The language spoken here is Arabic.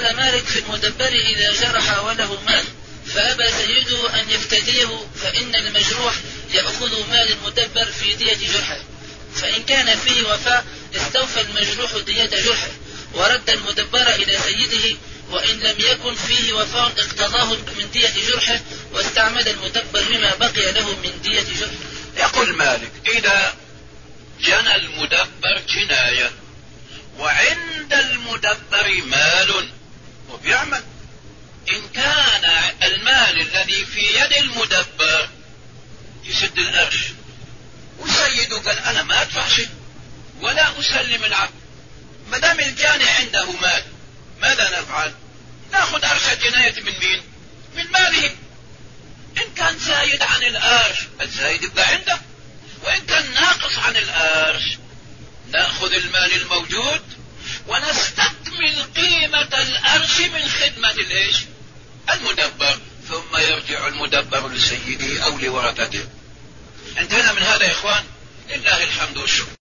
قال مالك في المدبر إذا جرح وله مال فأبى سيده أن يفتديه فإن المجروح يأخذ مال المدبر في دية جرحه، فإن كان فيه وفاء استوفى المجروح دية جرحه ورد المدبر إلى سيده، وإن لم يكن فيه وفاء اقتضاه من دية جرحه واستعمل المدبر بما بقي له من دية جرحه. يقول مالك إذا جنى المدبر جناية وعند المدبر مال وبيعمل، إن كان المال الذي في يد المدبر يسد القرش وسيده قال أنا ما أدفع شيء ولا أسلم العبد، ما دام الجاني عنده مال ماذا نفعل؟ ناخذ قرش الجناية من مين؟ من ماله. إن كان زايد عن القرش الزايد يبقى عنده، وإن كان ناقص عن القرش نأخذ المال الموجود ونستكمل قيمة القرش من خدمة الإيش؟ المدبر، ثم يرجع المدبر لسيده أو لورثته. انتهينا من هذا يا إخوان، لله الحمد والشكر.